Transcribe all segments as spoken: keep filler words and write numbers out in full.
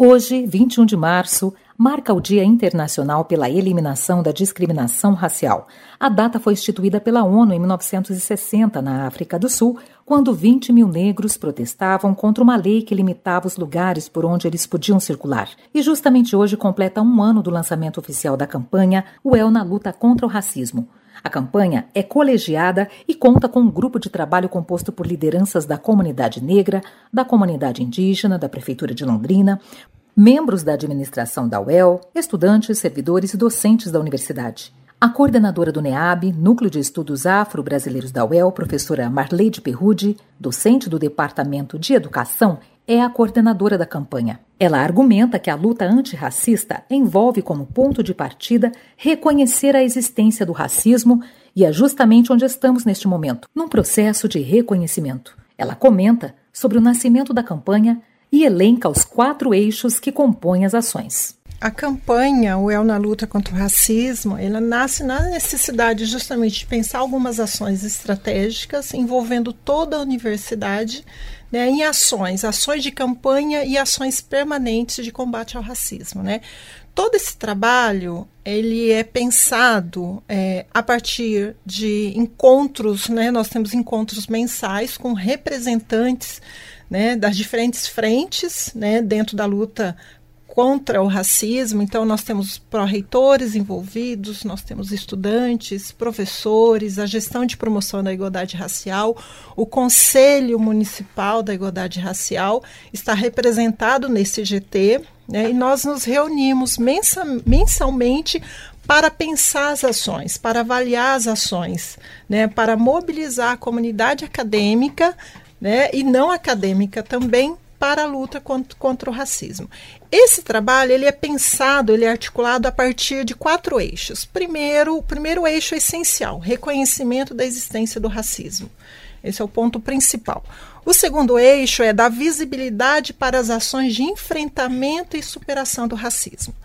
Hoje, vinte e um de março, marca o Dia Internacional pela Eliminação da Discriminação Racial. A data foi instituída pela ONU em mil novecentos e sessenta, na África do Sul, quando vinte mil negros protestavam contra uma lei que limitava os lugares por onde eles podiam circular. E justamente hoje completa um ano do lançamento oficial da campanha U E L na luta contra o racismo. A campanha é colegiada e conta com um grupo de trabalho composto por lideranças da comunidade negra, da comunidade indígena, da Prefeitura de Londrina, membros da administração da U E L, estudantes, servidores e docentes da universidade. A coordenadora do NEAB, Núcleo de Estudos Afro-Brasileiros da U E L, professora Marleide Perrudi, docente do Departamento de Educação, é a coordenadora da campanha. Ela argumenta que a luta antirracista envolve como ponto de partida reconhecer a existência do racismo e é justamente onde estamos neste momento, num processo de reconhecimento. Ela comenta sobre o nascimento da campanha e elenca os quatro eixos que compõem as ações. A campanha U E L na luta contra o racismo, ela nasce na necessidade justamente de pensar algumas ações estratégicas envolvendo toda a universidade, né, em ações, ações de campanha e ações permanentes de combate ao racismo, né? Todo esse trabalho, ele é pensado é, a partir de encontros, né? Nós temos encontros mensais com representantes, né, das diferentes frentes, né, dentro da luta contra o racismo. Então, nós temos pró-reitores envolvidos, nós temos estudantes, professores, a gestão de promoção da igualdade racial, o Conselho Municipal da Igualdade Racial está representado nesse G T, né, e nós nos reunimos mensa, mensalmente para pensar as ações, para avaliar as ações, né, para mobilizar a comunidade acadêmica, né, e não acadêmica também, para a luta contra, contra o racismo. Esse trabalho ele é pensado, ele é articulado a partir de quatro eixos. Primeiro, o primeiro eixo é essencial, reconhecimento da existência do racismo. Esse é o ponto principal. O segundo eixo é dar visibilidade para as ações de enfrentamento e superação do racismo.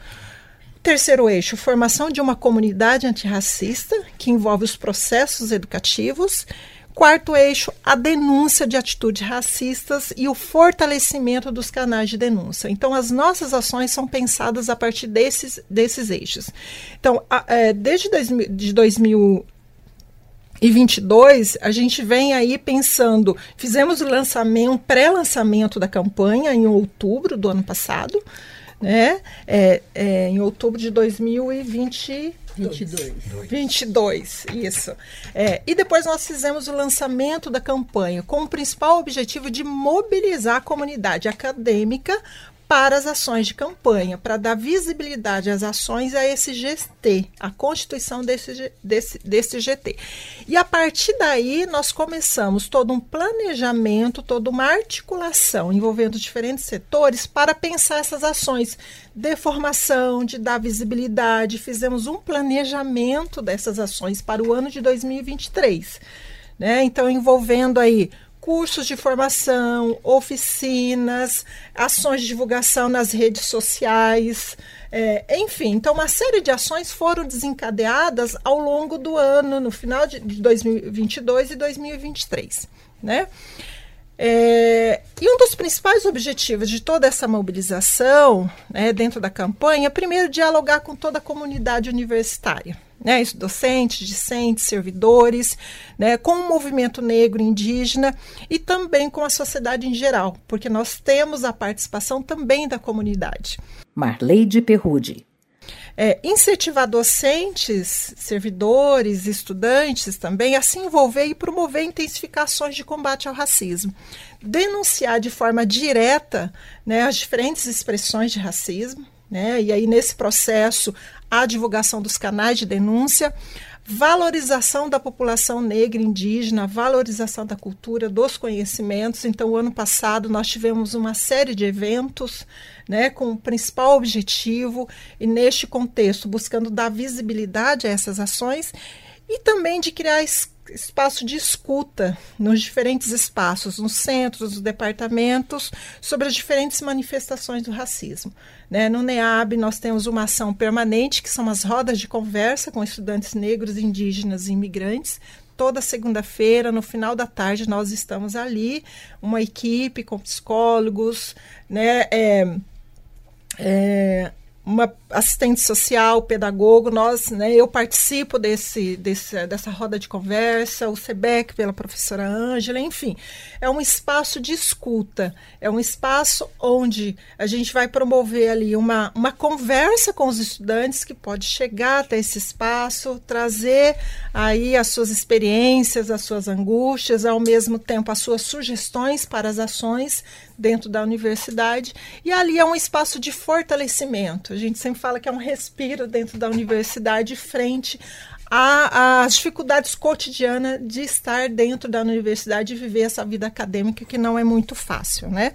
O terceiro eixo, formação de uma comunidade antirracista, que envolve os processos educativos. Quarto eixo, a denúncia de atitudes racistas e o fortalecimento dos canais de denúncia. Então, as nossas ações são pensadas a partir desses, desses eixos. Então, a, é, desde dois mil e vinte e dois, a gente vem aí pensando, fizemos o lançamento, um pré-lançamento da campanha em outubro do ano passado, né? É, é, em outubro de dois mil e vinte vinte e dois. vinte e dois, isso. É, e depois nós fizemos o lançamento da campanha com o principal objetivo de mobilizar a comunidade acadêmica para as ações de campanha, para dar visibilidade às ações a esse G T, a constituição desse, desse, desse G T. E a partir daí nós começamos todo um planejamento, toda uma articulação envolvendo diferentes setores para pensar essas ações de formação, de dar visibilidade. Fizemos um planejamento dessas ações para o ano de dois mil e vinte e três, né? Então, envolvendo aí cursos de formação, oficinas, ações de divulgação nas redes sociais, é, enfim. Então, uma série de ações foram desencadeadas ao longo do ano, no final de dois mil e vinte e dois e dois mil e vinte e três, né? É, e um dos principais objetivos de toda essa mobilização, né, dentro da campanha, é primeiro dialogar com toda a comunidade universitária, né, docentes, discentes, servidores, né, com o movimento negro indígena e também com a sociedade em geral, porque nós temos a participação também da comunidade. Marleide Perrudi. É, incentivar docentes, servidores, estudantes também a se envolver e promover intensificações de combate ao racismo. Denunciar de forma direta, né, as diferentes expressões de racismo, né, e aí nesse processo a divulgação dos canais de denúncia, valorização da população negra e indígena, valorização da cultura, dos conhecimentos. Então, o ano passado nós tivemos uma série de eventos, né, com o principal objetivo, e neste contexto, buscando dar visibilidade a essas ações e também de criar es- espaço de escuta nos diferentes espaços, nos centros, nos departamentos, sobre as diferentes manifestações do racismo. Né? No NEAB, nós temos uma ação permanente, que são as rodas de conversa com estudantes negros, indígenas e imigrantes. Toda segunda-feira, no final da tarde, nós estamos ali, uma equipe com psicólogos, né, é, é, uma assistente social, pedagogo, nós, né, eu participo desse, desse, dessa roda de conversa, o SEBEC pela professora Ângela, enfim, é um espaço de escuta, é um espaço onde a gente vai promover ali uma, uma conversa com os estudantes que pode chegar até esse espaço, trazer aí as suas experiências, as suas angústias, ao mesmo tempo as suas sugestões para as ações dentro da universidade, e ali é um espaço de fortalecimento. A gente sempre fala que é um respiro dentro da universidade frente às dificuldades cotidianas de estar dentro da universidade e viver essa vida acadêmica que não é muito fácil, né?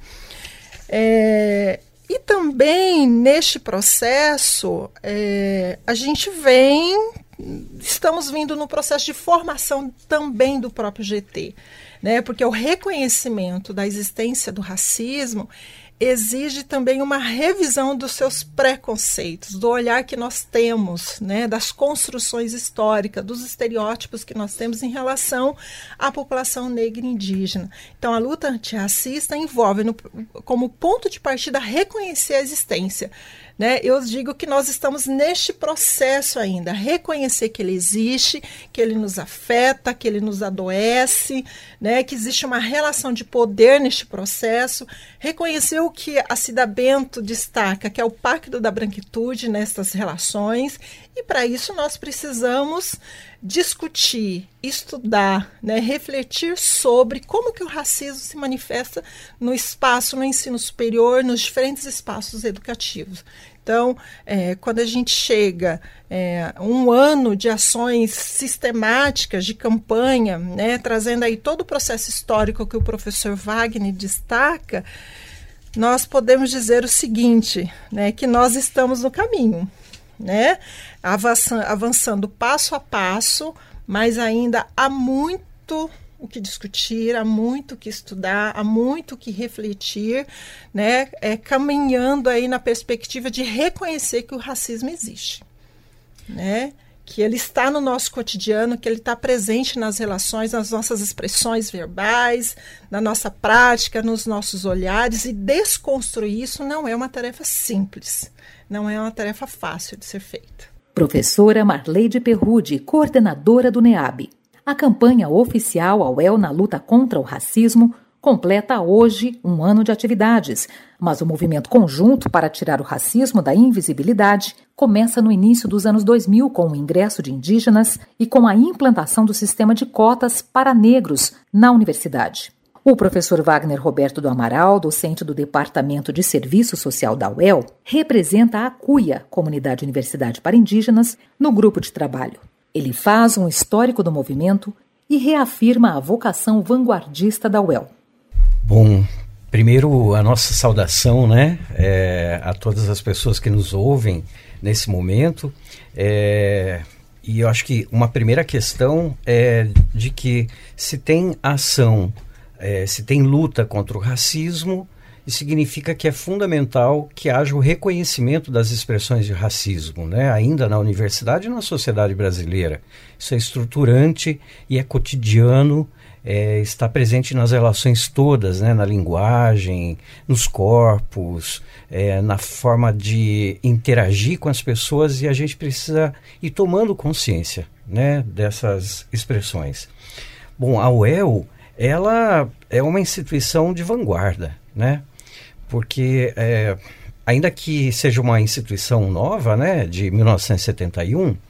É, e também neste processo é, a gente vem, estamos vindo no processo de formação também do próprio G T, né? Porque o reconhecimento da existência do racismo exige também uma revisão dos seus preconceitos, do olhar que nós temos, né, das construções históricas, dos estereótipos que nós temos em relação à população negra e indígena. Então, a luta antirracista envolve, no, como ponto de partida, reconhecer a existência. Né? Eu digo que nós estamos neste processo ainda, reconhecer que ele existe, que ele nos afeta, que ele nos adoece, né? Que existe uma relação de poder neste processo, reconhecer o que a Cida Bento destaca, que é o pacto da branquitude nessas relações, e para isso nós precisamos discutir, estudar, né, refletir sobre como que o racismo se manifesta no espaço, no ensino superior, nos diferentes espaços educativos. Então, é, quando a gente chega é, um ano de ações sistemáticas, de campanha, né, trazendo aí todo o processo histórico que o professor Wagner destaca, nós podemos dizer o seguinte, né, que nós estamos no caminho, né, avançando, avançando passo a passo, mas ainda há muito o que discutir, há muito o que estudar, há muito o que refletir, né, é, caminhando aí na perspectiva de reconhecer que o racismo existe, né, que ele está no nosso cotidiano, que ele está presente nas relações, nas nossas expressões verbais, na nossa prática, nos nossos olhares, e desconstruir isso não é uma tarefa simples, não é uma tarefa fácil de ser feita. Professora Marleide Perrude, coordenadora do NEAB. A campanha oficial A U E L na luta contra o racismo completa hoje um ano de atividades, mas o movimento conjunto para tirar o racismo da invisibilidade começa no início dos anos dois mil com o ingresso de indígenas e com a implantação do sistema de cotas para negros na universidade. O professor Wagner Roberto do Amaral, docente do Departamento de Serviço Social da U E L, representa a CUIA, Comunidade Universidade para Indígenas, no grupo de trabalho. Ele faz um histórico do movimento e reafirma a vocação vanguardista da U E L. Bom, primeiro a nossa saudação, né, é, a todas as pessoas que nos ouvem nesse momento. É, e eu acho que uma primeira questão é de que se tem ação, é, se tem luta contra o racismo, isso significa que é fundamental que haja o reconhecimento das expressões de racismo, né? Ainda na universidade e na sociedade brasileira. Isso é estruturante e é cotidiano, é, está presente nas relações todas, né? Na linguagem, nos corpos, é, na forma de interagir com as pessoas, e a gente precisa ir tomando consciência, né, dessas expressões. Bom, a U E L, ela é uma instituição de vanguarda, né? Porque, é, ainda que seja uma instituição nova, né, de mil novecentos e setenta e um,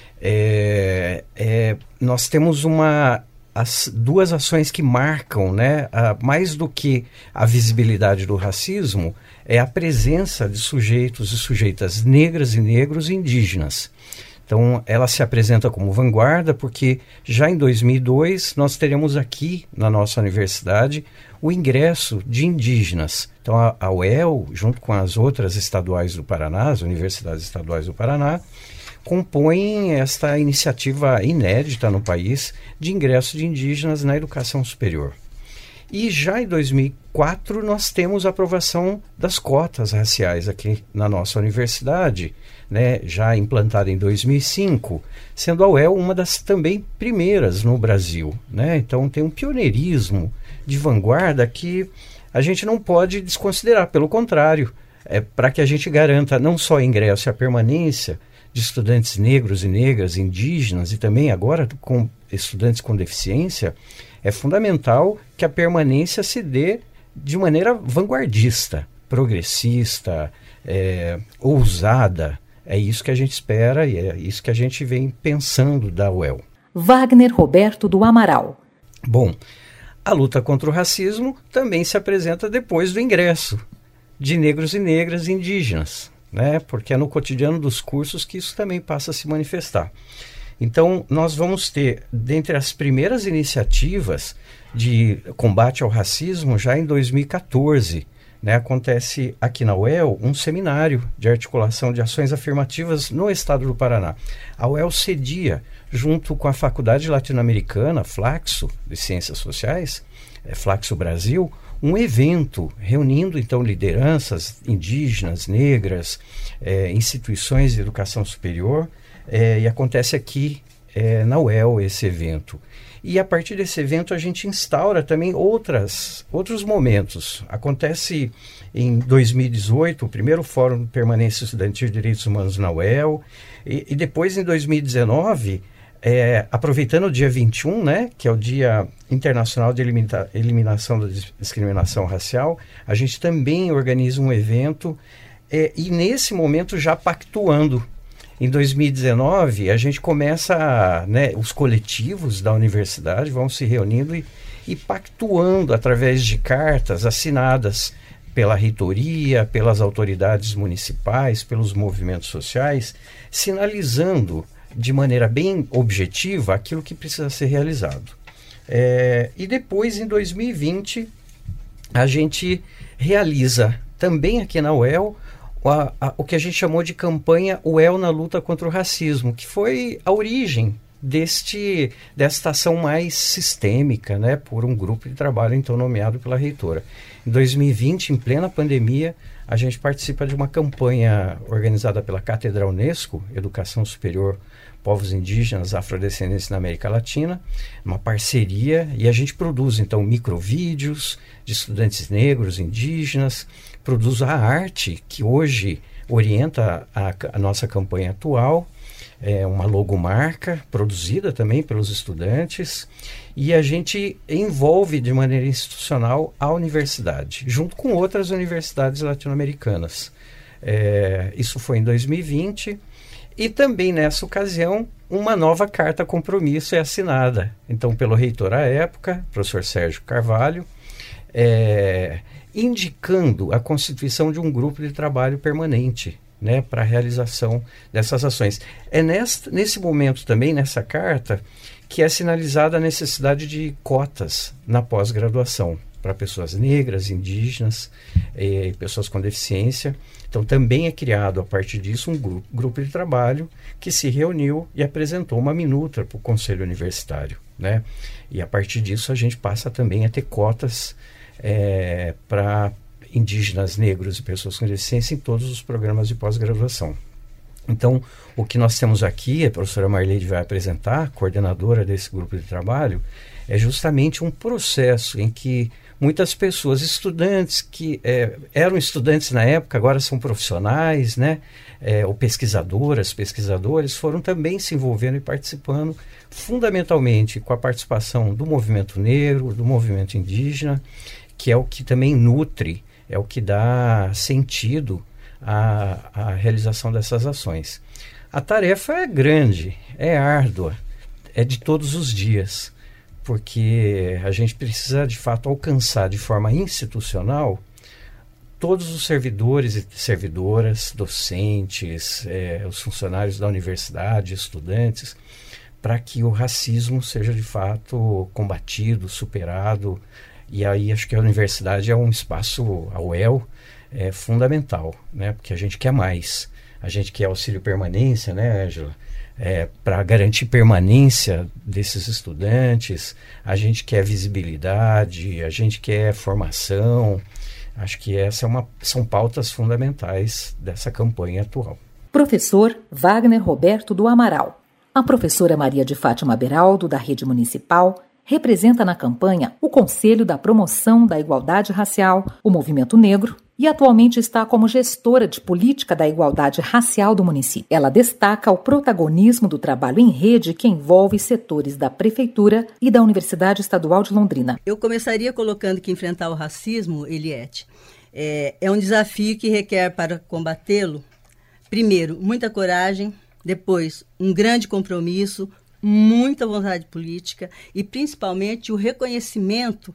é, é, nós temos uma, as, duas ações que marcam, né, a, mais do que a visibilidade do racismo, é a presença de sujeitos e sujeitas negras e negros e indígenas. Então, ela se apresenta como vanguarda porque já em dois mil e dois nós teremos aqui na nossa universidade o ingresso de indígenas. Então, a, a U E L, junto com as outras estaduais do Paraná, as universidades estaduais do Paraná, compõem esta iniciativa inédita no país de ingresso de indígenas na educação superior. E já em dois mil e quatro nós temos a aprovação das cotas raciais aqui na nossa universidade, né, já implantada em dois mil e cinco, sendo a U E L uma das também primeiras no Brasil, né? Então tem um pioneirismo de vanguarda que a gente não pode desconsiderar, pelo contrário, é, para que a gente garanta não só o ingresso e a permanência de estudantes negros e negras, indígenas e também agora com estudantes com deficiência, é fundamental que a permanência se dê de maneira vanguardista, progressista, é, ousada. É isso que a gente espera e é isso que a gente vem pensando da U E L. Wagner Roberto do Amaral. Bom, a luta contra o racismo também se apresenta depois do ingresso de negros e negras indígenas, né? Porque é no cotidiano dos cursos que isso também passa a se manifestar. Então, nós vamos ter, dentre as primeiras iniciativas de combate ao racismo, já em dois mil e catorze, né, acontece aqui na U E L um seminário de articulação de ações afirmativas no estado do Paraná. A U E L cedia, junto com a Faculdade Latino-Americana, Flaxo, de Ciências Sociais, é, Flaxo Brasil, um evento reunindo, então, lideranças indígenas, negras, é, instituições de educação superior, é, e acontece aqui é, na U E L esse evento. E a partir desse evento a gente instaura também outras, outros momentos. Acontece em dois mil e dezoito o primeiro Fórum de Permanência Estudantil de Direitos Humanos na U E L, e, e depois em dois mil e dezenove, é, aproveitando o dia vinte e um, né, que é o Dia Internacional de Elimina- Eliminação da Discriminação Racial, a gente também organiza um evento, é, e nesse momento já pactuando. Em dois mil e dezenove, a gente começa, né, os coletivos da universidade vão se reunindo e, e pactuando através de cartas assinadas pela reitoria, pelas autoridades municipais, pelos movimentos sociais, sinalizando de maneira bem objetiva aquilo que precisa ser realizado. É, e depois, em dois mil e vinte, a gente realiza também aqui na U E L A, a, o que a gente chamou de campanha U E L na luta contra o racismo, que foi a origem deste, desta ação mais sistêmica, né, por um grupo de trabalho então nomeado pela reitora. Em dois mil e vinte, em plena pandemia, a gente participa de uma campanha organizada pela Cátedra Unesco, Educação Superior Povos Indígenas, Afrodescendentes na América Latina, uma parceria, e a gente produz então microvídeos de estudantes negros, indígenas, produz a arte que hoje orienta a, a nossa campanha atual, é uma logomarca produzida também pelos estudantes, e a gente envolve de maneira institucional a universidade, junto com outras universidades latino-americanas. É, isso foi em dois mil e vinte, e também nessa ocasião uma nova carta compromisso é assinada, então pelo reitor à época, professor Sérgio Carvalho, é, indicando a constituição de um grupo de trabalho permanente, né, para a realização dessas ações. É nesse, nesse momento também, nessa carta, que é sinalizada a necessidade de cotas na pós-graduação para pessoas negras, indígenas e pessoas com deficiência. Então também é criado a partir disso um grupo, grupo de trabalho que se reuniu e apresentou uma minuta para o Conselho Universitário, né? E a partir disso a gente passa também a ter cotas é, para indígenas, negros e pessoas com deficiência em todos os programas de pós-graduação. Então, o que nós temos aqui, a professora Marleide vai apresentar, coordenadora desse grupo de trabalho, é justamente um processo em que muitas pessoas, estudantes que é, eram estudantes na época, agora são profissionais, né, é, ou pesquisadoras, pesquisadores, foram também se envolvendo e participando, fundamentalmente com a participação do movimento negro, do movimento indígena, que é o que também nutre, é o que dá sentido à, à realização dessas ações. A tarefa é grande, é árdua, é de todos os dias, porque a gente precisa, de fato, alcançar de forma institucional todos os servidores e servidoras, docentes, é, os funcionários da universidade, estudantes, para que o racismo seja, de fato, combatido, superado. E aí acho que a universidade é um espaço, a U E L, é fundamental, né? Porque a gente quer mais. A gente quer auxílio permanência, né, Ângela? É, para garantir permanência desses estudantes, a gente quer visibilidade, a gente quer formação. Acho que essa é uma, são pautas fundamentais dessa campanha atual. Professor Wagner Roberto do Amaral. A professora Maria de Fátima Beraldo, da Rede Municipal, representa na campanha o Conselho da Promoção da Igualdade Racial, o Movimento Negro e atualmente está como gestora de política da igualdade racial do município. Ela destaca o protagonismo do trabalho em rede que envolve setores da Prefeitura e da Universidade Estadual de Londrina. Eu começaria colocando que enfrentar o racismo, Eliette, é, é um desafio que requer para combatê-lo, primeiro, muita coragem, depois, um grande compromisso, muita vontade política e, principalmente, o reconhecimento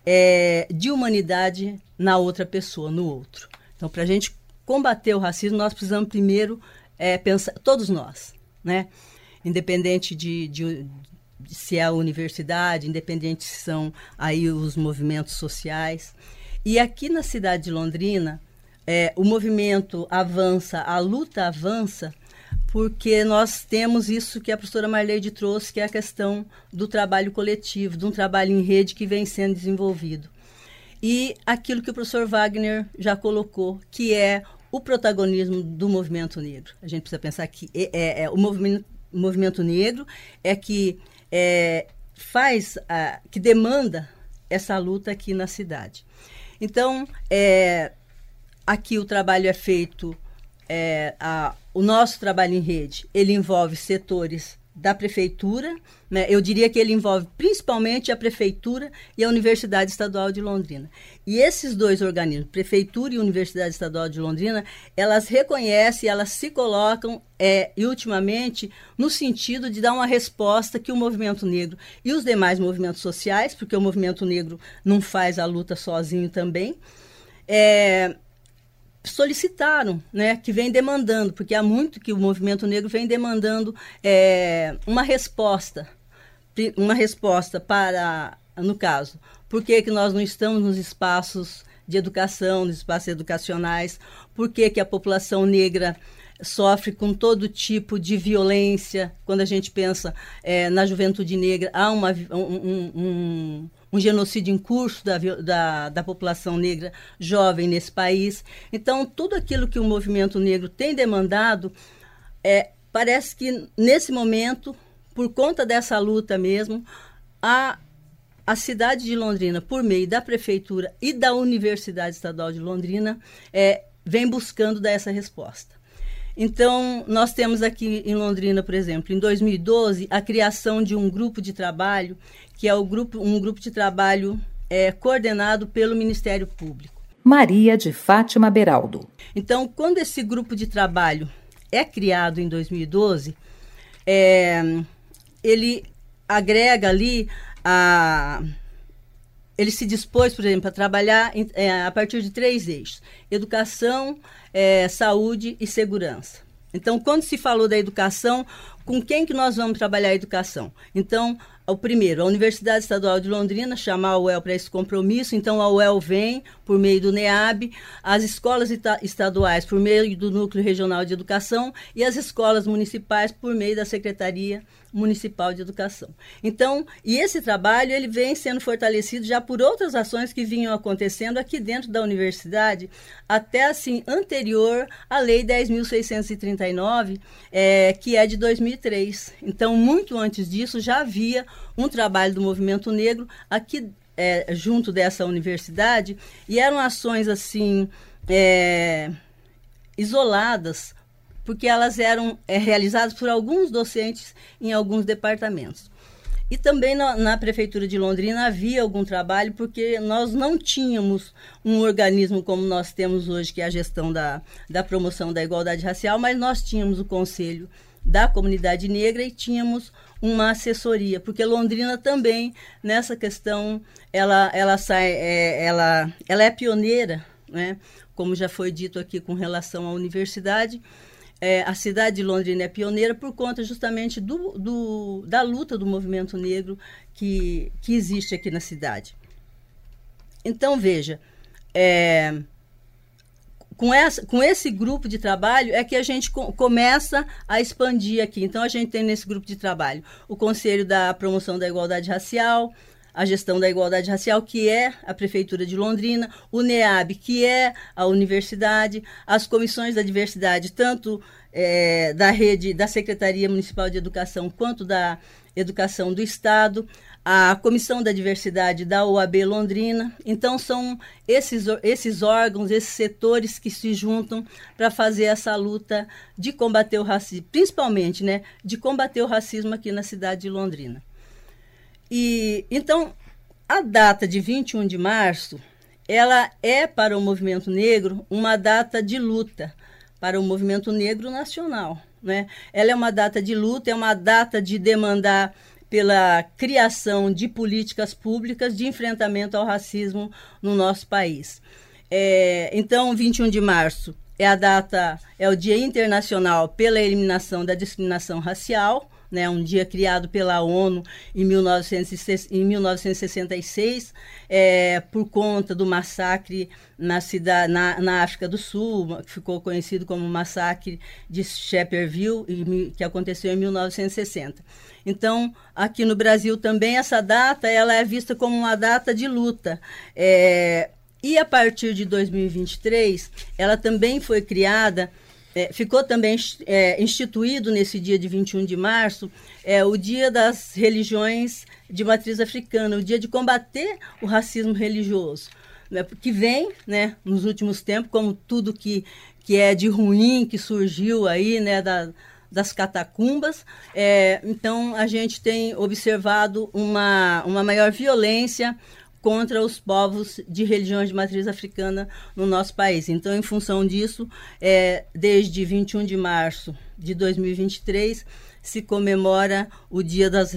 é, de humanidade na outra pessoa, no outro. Então, para a gente combater o racismo, nós precisamos primeiro é, pensar, todos nós, né? Independente de, de, de se é a universidade, independente se são aí os movimentos sociais. E aqui na cidade de Londrina, é, o movimento avança, a luta avança, porque nós temos isso que a professora Marleide trouxe, que é a questão do trabalho coletivo, de um trabalho em rede que vem sendo desenvolvido. E aquilo que o professor Wagner já colocou, que é o protagonismo do movimento negro. A gente precisa pensar que é, é, é, o, movimento, o movimento negro é que é, faz, a, que demanda essa luta aqui na cidade. Então, é, aqui o trabalho é feito... É, a, o nosso trabalho em rede, ele envolve setores da prefeitura, né? Eu diria que ele envolve principalmente a prefeitura e a Universidade Estadual de Londrina. E esses dois organismos, prefeitura e Universidade Estadual de Londrina, elas reconhecem, elas se colocam, é, e ultimamente, no sentido de dar uma resposta que o movimento negro e os demais movimentos sociais, porque o movimento negro não faz a luta sozinho também, é... solicitaram, né, que vem demandando, porque há muito que o movimento negro vem demandando é, uma resposta, uma resposta para, no caso, por que que nós não estamos nos espaços de educação, nos espaços educacionais, por que que a população negra sofre com todo tipo de violência. Quando a gente pensa é, na juventude negra, há uma, um, um, um genocídio em curso da, da, da população negra jovem nesse país. Então, tudo aquilo que o movimento negro tem demandado, é, parece que, nesse momento, por conta dessa luta mesmo, a, a cidade de Londrina, por meio da Prefeitura e da Universidade Estadual de Londrina, é, vem buscando dar essa resposta. Então, nós temos aqui em Londrina, por exemplo, em dois mil e doze, a criação de um grupo de trabalho, que é o grupo, um grupo de trabalho é, coordenado pelo Ministério Público. Maria de Fátima Beraldo. Então, quando esse grupo de trabalho é criado em dois mil e doze, é, ele agrega ali, a, ele se dispôs, por exemplo, a trabalhar é, a partir de três eixos: educação, é, saúde e segurança. Então, quando se falou da educação, com quem que nós vamos trabalhar a educação? Então, o primeiro, a Universidade Estadual de Londrina, chamar a U E L para esse compromisso. Então, a U E L vem por meio do NEAB, as escolas estaduais por meio do Núcleo Regional de Educação e as escolas municipais por meio da Secretaria Municipal de Educação. Então, e esse trabalho ele vem sendo fortalecido já por outras ações que vinham acontecendo aqui dentro da universidade, até assim, anterior à Lei dez mil seiscentos e trinta e nove, é, que é de dois mil e três. Então, muito antes disso, já havia um trabalho do movimento negro aqui é, junto dessa universidade, e eram ações assim é, isoladas, porque elas eram é, realizadas por alguns docentes em alguns departamentos. E também na, na Prefeitura de Londrina havia algum trabalho, porque nós não tínhamos um organismo como nós temos hoje, que é a gestão da, da promoção da igualdade racial, mas nós tínhamos o Conselho da Comunidade Negra e tínhamos uma assessoria, porque Londrina também, nessa questão, ela, ela, sai, é, ela, ela é pioneira, né? Como já foi dito aqui com relação à universidade. É, a cidade de Londrina é pioneira por conta justamente do, do, da luta do movimento negro que, que existe aqui na cidade. Então, veja, é, com, essa, com esse grupo de trabalho é que a gente co- começa a expandir aqui. Então, a gente tem nesse grupo de trabalho o Conselho da Promoção da Igualdade Racial, a Gestão da Igualdade Racial, que é a Prefeitura de Londrina, o NEAB, que é a universidade, as comissões da diversidade, tanto é, da rede da Secretaria Municipal de Educação quanto da Educação do Estado, a Comissão da Diversidade da O A B Londrina. Então, são esses, esses órgãos, esses setores que se juntam para fazer essa luta de combater o racismo, principalmente, né, de combater o racismo aqui na cidade de Londrina. E, então, a data de vinte e um de março, ela é para o movimento negro uma data de luta, para o movimento negro nacional, né? Ela é uma data de luta, é uma data de demandar pela criação de políticas públicas de enfrentamento ao racismo no nosso país. É, então, vinte e um de março é a data, é o Dia Internacional pela Eliminação da Discriminação Racial, né, um dia criado pela ONU em mil novecentos e sessenta e seis, é, por conta do massacre na, cidade, na, na África do Sul, que ficou conhecido como massacre de Shepherdville, que aconteceu em mil novecentos e sessenta. Então, aqui no Brasil também essa data ela é vista como uma data de luta. É, e a partir de dois mil e vinte e três, ela também foi criada, É, ficou também é, instituído nesse dia de vinte e um de março é, o Dia das Religiões de Matriz Africana, o dia de combater o racismo religioso, né, que vem, né, nos últimos tempos, como tudo que, que é de ruim, que surgiu aí, né, da, das catacumbas. É, então, a gente tem observado uma, uma maior violência contra os povos de religiões de matriz africana no nosso país. Então, em função disso, é, desde vinte e um de março de dois mil e vinte e três, se comemora o Dia das...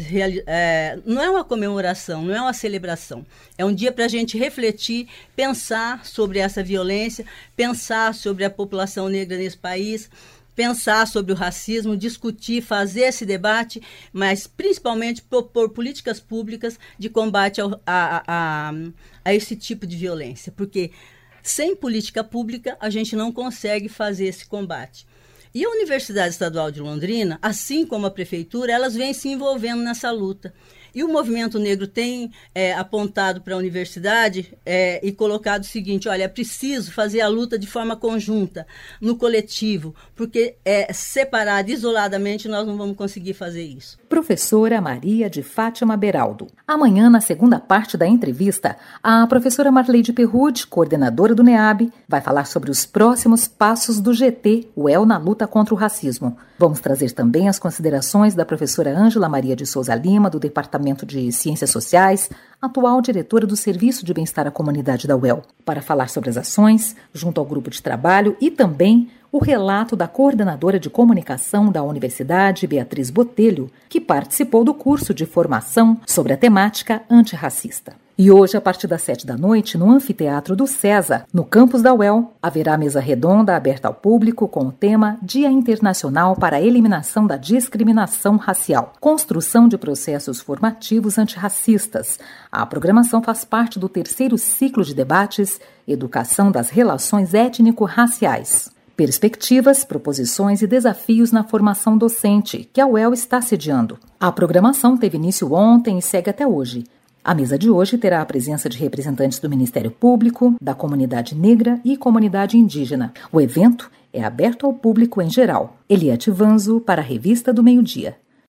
É, não é uma comemoração, não é uma celebração. É um dia para a gente refletir, pensar sobre essa violência, pensar sobre a população negra nesse país, pensar sobre o racismo, discutir, fazer esse debate, mas principalmente propor políticas públicas de combate ao, a, a, a esse tipo de violência, porque sem política pública a gente não consegue fazer esse combate. E a Universidade Estadual de Londrina, assim como a Prefeitura, elas vêm se envolvendo nessa luta. E o movimento negro tem é, apontado para a universidade é, e colocado o seguinte: olha, é preciso fazer a luta de forma conjunta, no coletivo, porque é, separado, isoladamente, nós não vamos conseguir fazer isso. Professora Maria de Fátima Beraldo. Amanhã, na segunda parte da entrevista, a professora Marleide Perrucci, coordenadora do NEAB, vai falar sobre os próximos passos do G T, o E L na luta contra o racismo. Vamos trazer também as considerações da professora Ângela Maria de Souza Lima, do Departamento de Ciências Sociais, atual diretora do Serviço de Bem-Estar à Comunidade da U E L, para falar sobre as ações junto ao grupo de trabalho e também o relato da coordenadora de comunicação da Universidade, Beatriz Botelho, que participou do curso de formação sobre a temática antirracista. E hoje, a partir das sete da noite, no Anfiteatro do César, no campus da U E L, haverá mesa redonda aberta ao público com o tema Dia Internacional para a Eliminação da Discriminação Racial, construção de processos formativos antirracistas. A programação faz parte do terceiro ciclo de debates Educação das Relações Étnico-Raciais. Perspectivas, proposições e desafios na formação docente, que a U E L está sediando. A programação teve início ontem e segue até hoje. A mesa de hoje terá a presença de representantes do Ministério Público, da comunidade negra e comunidade indígena. O evento é aberto ao público em geral. Eliette Vanzo, para a Revista do Meio-Dia.